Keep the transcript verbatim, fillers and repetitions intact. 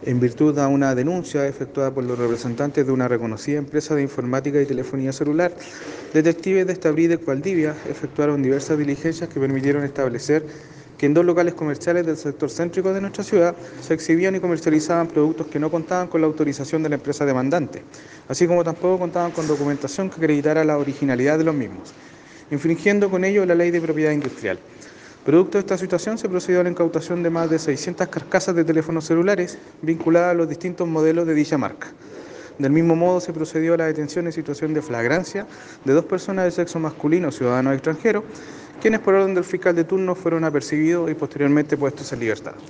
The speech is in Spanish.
En virtud de una denuncia efectuada por los representantes de una reconocida empresa de informática y telefonía celular, detectives de Estabride Valdivia efectuaron diversas diligencias que permitieron establecer que en dos locales comerciales del sector céntrico de nuestra ciudad se exhibían y comercializaban productos que no contaban con la autorización de la empresa demandante, así como tampoco contaban con documentación que acreditara la originalidad de los mismos, infringiendo con ello la ley de propiedad industrial. Producto de esta situación se procedió a la incautación de más de seiscientas carcasas de teléfonos celulares vinculadas a los distintos modelos de dicha marca. Del mismo modo se procedió a la detención en situación de flagrancia de dos personas de sexo masculino, ciudadanos extranjeros, quienes por orden del fiscal de turno fueron apercibidos y posteriormente puestos en libertad.